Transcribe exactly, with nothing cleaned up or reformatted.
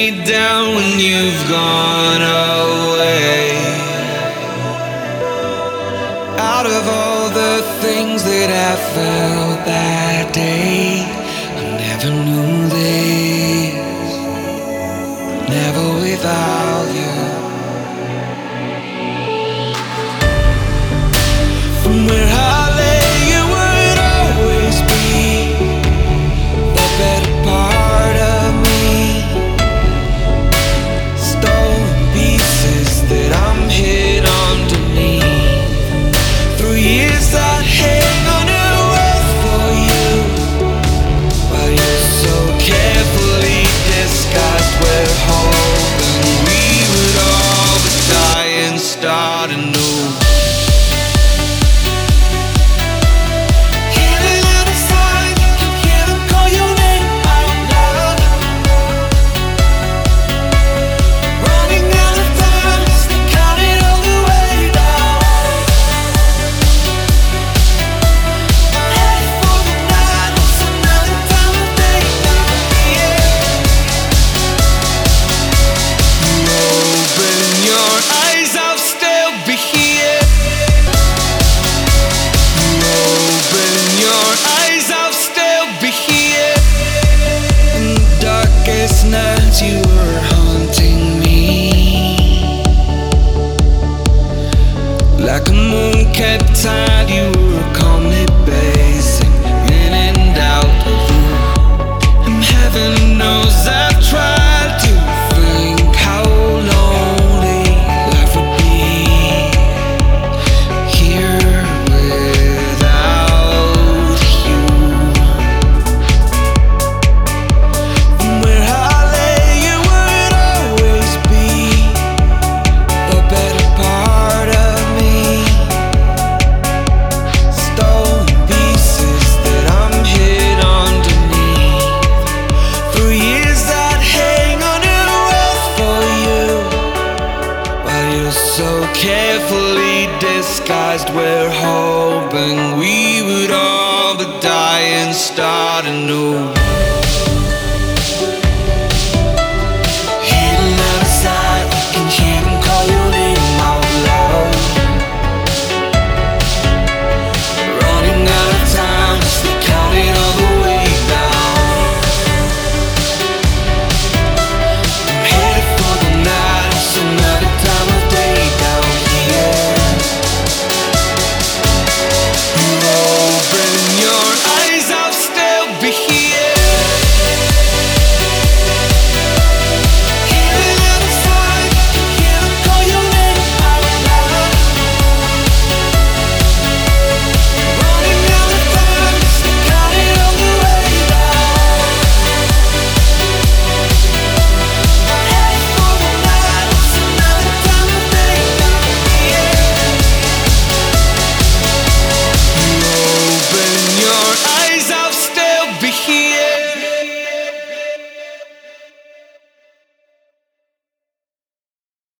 me down when you've gone away. Out of all the things that I felt that day, I never knew this, never without you. From where I lay, you would always be the better part of me. Stolen pieces that I'm hid underneath. Through years I'd hang on to earth for you, while you're so carefully disguised. We're hoping we would all but die and start anew. Nights you were haunting me, like a moon kept tide. You were calmly pacing in and out of you. And heaven knows I've tried to think how lonely life would be here without you. From where I so carefully disguised, we're hoping we would all but die and start anew.